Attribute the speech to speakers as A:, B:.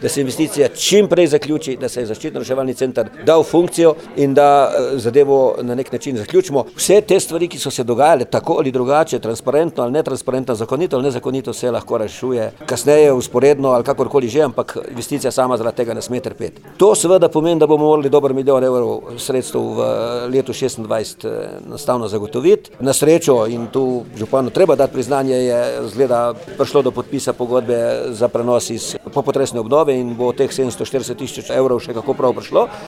A: da se investicija čim prej zaključi, da se je zaščitno-reševalni center dal funkcijo in da zadevo na nek način zaključimo. Vse te stvari, ki so se dogajale tako ali drugače, transparentno ali netransparentno, zakonito ali nezakonito, se lahko rešuje kasneje, usporedno ali kakorkoli že, ampak investicija sama zaradi tega ne sme trpeti. To seveda pomeni, da bomo morali dober milijon evrov sredstev v letu 26 enostavno zagotoviti. Na srečo, in tu županu treba dati priznanje, je zgleda prišlo do podpisa pogodbe za prenos iz popotresne obnove in bo teh 740 000 evrov še kako prav prišlo.